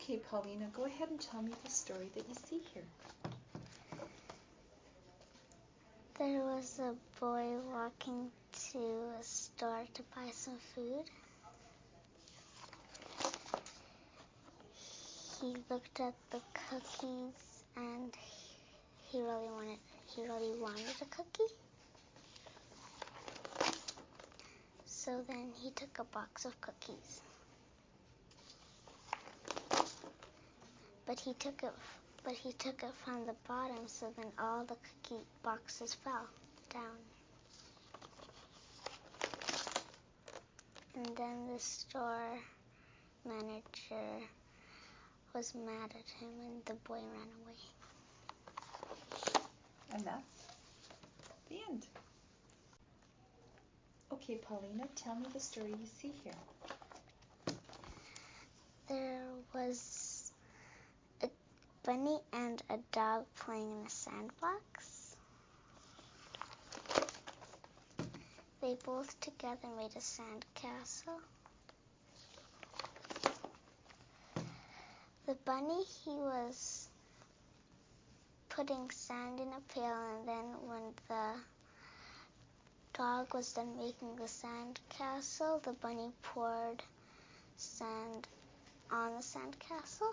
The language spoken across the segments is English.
Okay, Paulina, go ahead and tell me the story that you see here. There was a boy walking to a store to buy some food. He looked at the cookies and he really wanted a cookie. So then he took a box of cookies. But he took it from the bottom, so then all the cookie boxes fell down. And then the store manager was mad at him, and the boy ran away. And that's the end. Okay, Paulina, tell me the story you see here. There was a bunny and a dog playing in a sandbox. They both together made a sand castle. The bunny, he was putting sand in a pail, and then when the dog was done making the sand castle, the bunny poured sand on the sand castle.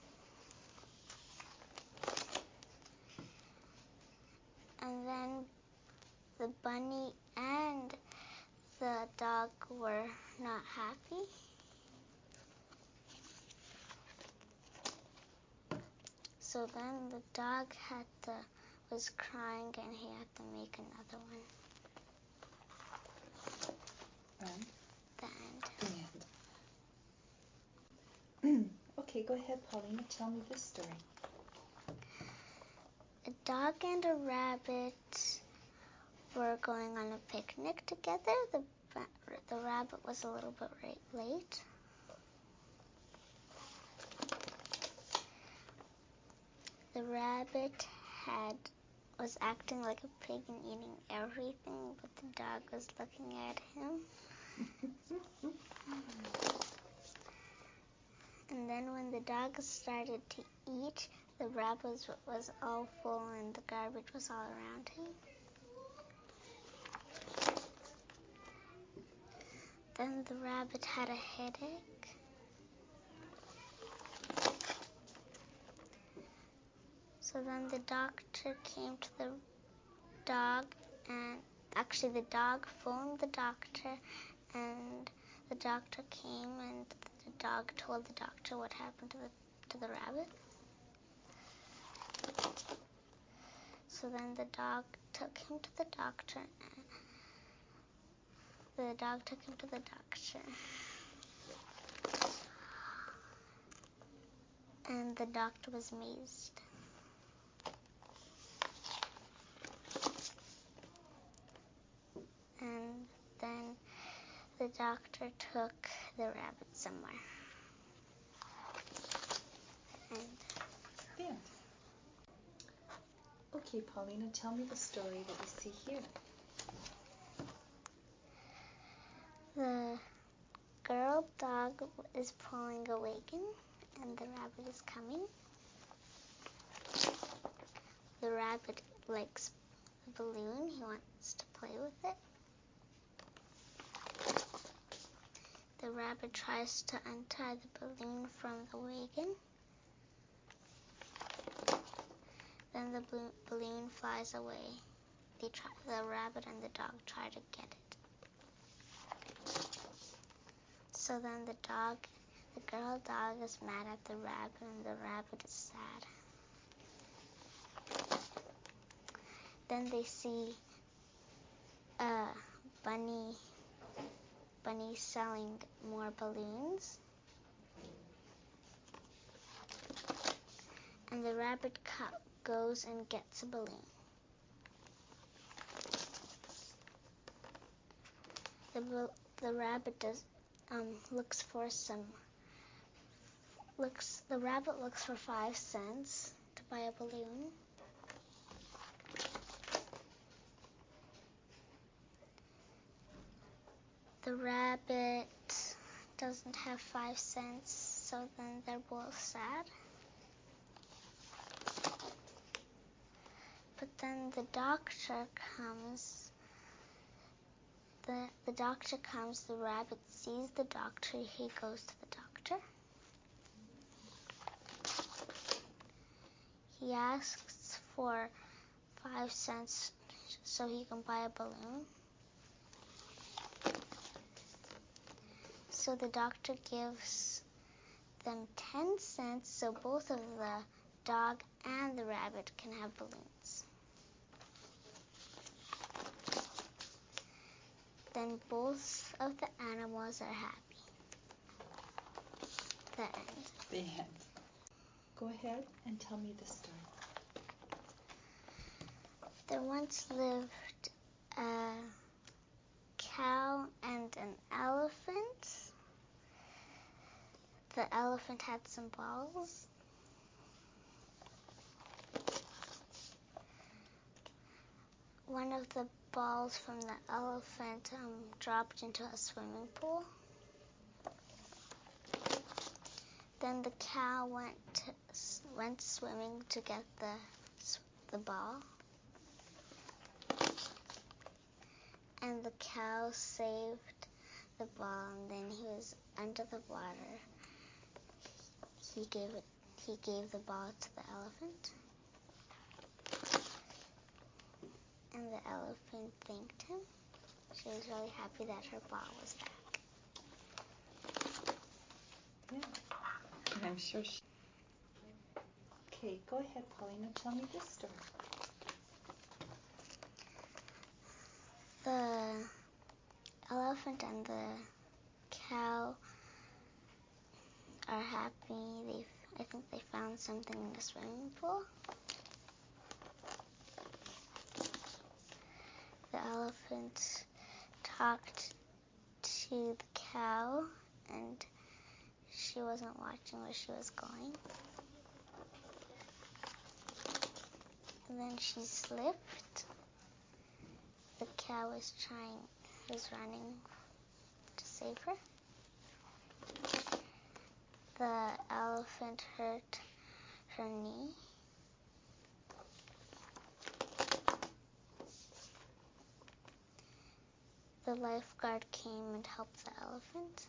And then the bunny and the dog were not happy. So then the dog was crying, and he had to make another one. And? The end. The end. Okay, go ahead, Paulina. Tell me this story. A dog and a rabbit were going on a picnic together. The rabbit was a little bit late. The rabbit was acting like a pig and eating everything, but the dog was looking at him. And then when the dog started to eat, the rabbit was all full and the garbage was all around him. Then the rabbit had a headache. So then the doctor came to the dog, and actually the dog phoned the doctor, and the doctor came, and the dog told the doctor what happened to the rabbit. So then the dog took him to the doctor. And the doctor was amazed. And then the doctor took the rabbit somewhere. And The end. Okay, Paulina, tell me the story that you see here. The girl dog is pulling a wagon, and the rabbit is coming. The rabbit likes the balloon. He wants to play with it. The rabbit tries to untie the balloon from the wagon. Then the balloon flies away. The rabbit and the dog try to get it. So then the girl dog is mad at the rabbit, and the rabbit is sad. Then they see a bunny selling more balloons. And the rabbit goes and gets a balloon. The rabbit looks for 5 cents to buy a balloon. The rabbit doesn't have 5 cents, so then they're both sad. But then the doctor comes. The doctor comes, the rabbit sees the doctor, he goes to the doctor. He asks for 5 cents so he can buy a balloon. So the doctor gives them 10 cents so both of the dog and the rabbit can have balloons. Then both of the animals are happy. The end. The end. Go ahead and tell me the story. There once lived a cow and an elephant. The elephant had some balls. One of the balls from the elephant dropped into a swimming pool. Then the cow went swimming to get the ball. And the cow saved the ball, and then he was under the water. He gave the ball to the elephant. And the elephant thanked him. She was really happy that her ball was back. Yeah, and I'm sure she... Okay, go ahead, Paulina, tell me this story. The elephant and the cow are happy. I think they found something in the swimming pool. The elephant talked to the cow, and she wasn't watching where she was going. And then she slipped. The cow was running to save her. The elephant hurt her knee. The lifeguard came and helped the elephant.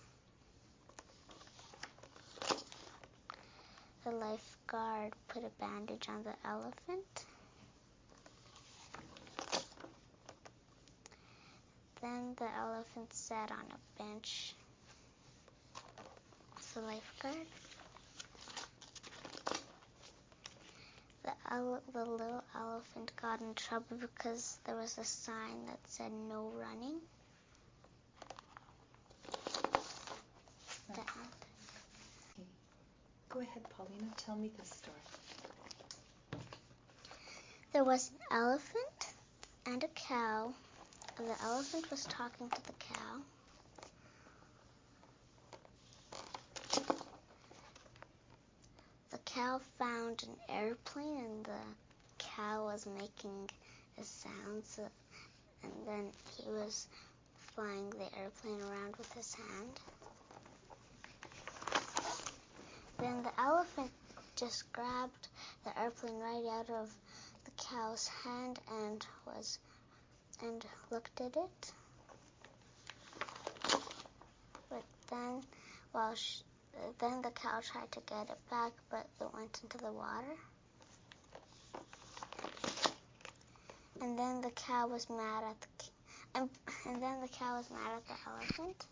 The lifeguard put a bandage on the elephant. Then the elephant sat on a bench as the lifeguard. The little elephant got in trouble because there was a sign that said no running. Okay. Go ahead, Paulina, tell me this story. There was an elephant and a cow. The elephant was talking to the cow. The cow found an airplane, and the cow was making a sound, and then he was flying the airplane around with his hand. Then the elephant just grabbed the airplane right out of the cow's hand and looked at it. But then, then the cow tried to get it back, but it went into the water. And then the cow was mad at the elephant.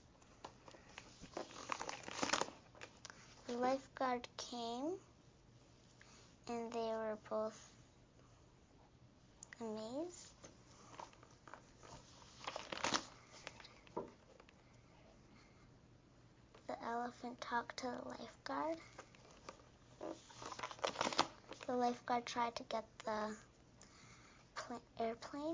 The lifeguard came, and they were both amazed. The elephant talked to the lifeguard. The lifeguard tried to get the airplane.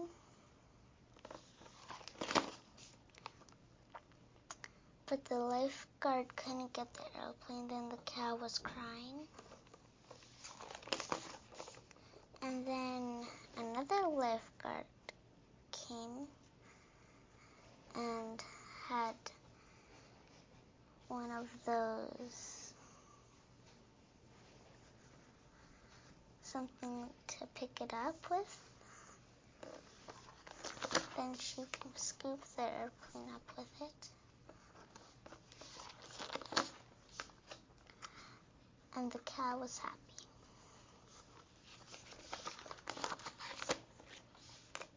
But the lifeguard couldn't get the airplane. Then the cow was crying. And then another lifeguard came and had one of those something to pick it up with. Then she scooped the airplane up with it. And the cow was happy.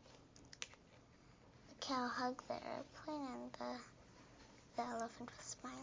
The cow hugged the airplane and the elephant was smiling.